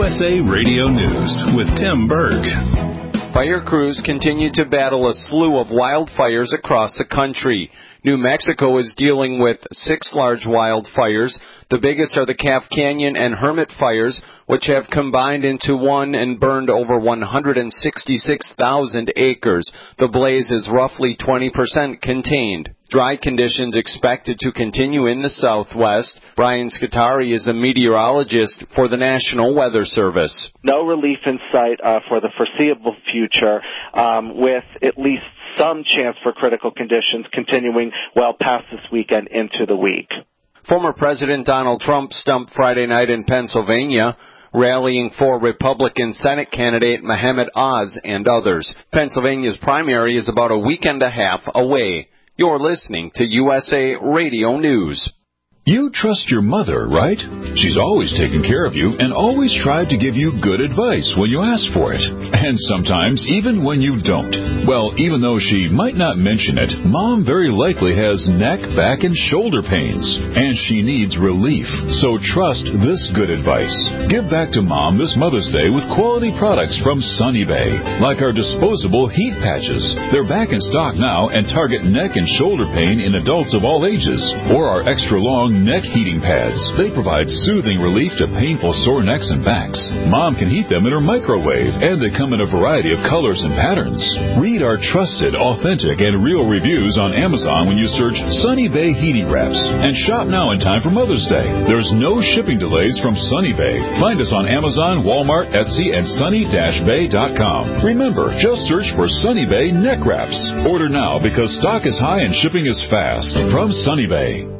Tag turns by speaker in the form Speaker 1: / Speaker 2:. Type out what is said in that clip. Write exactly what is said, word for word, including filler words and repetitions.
Speaker 1: S A Radio News with Tim Berg.
Speaker 2: Fire crews continue to battle a slew of wildfires across the country. New Mexico is dealing with six large wildfires. The biggest are the Calf Canyon and Hermit fires, which have combined into one and burned over one hundred sixty-six thousand acres. The blaze is roughly twenty percent contained. Dry conditions expected to continue in the southwest. Brian Scutari is a meteorologist for the National Weather Service.
Speaker 3: No relief in sight uh, for the foreseeable future, um, with at least some chance for critical conditions continuing well past this weekend into the week.
Speaker 2: Former President Donald Trump stumped Friday night in Pennsylvania, rallying for Republican Senate candidate Mohammed Oz and others. Pennsylvania's primary is about a week and a half away. You're listening to U S A Radio News.
Speaker 4: You trust your mother, right? She's always taken care of you and always tried to give you good advice when you ask for it. And sometimes even when you don't. Well, even though she might not mention it, Mom very likely has neck, back, and shoulder pains. And she needs relief. So trust this good advice. Give back to Mom this Mother's Day with quality products from Sunny Bay. Like our disposable heat patches. They're back in stock now and target neck and shoulder pain in adults of all ages. Or our extra long neck heating pads. They provide soothing relief to painful sore necks and backs. Mom can heat them in her microwave, and they come in a variety of colors and patterns. Read our trusted, authentic, and real reviews on Amazon when you search Sunny Bay Heating Wraps. And shop now in time for Mother's Day. There's no shipping delays from Sunny Bay. Find us on Amazon, Walmart, Etsy, and sunny dash bay dot com. Remember, just search for Sunny Bay Neck Wraps. Order now because stock is high and shipping is fast. From Sunny Bay.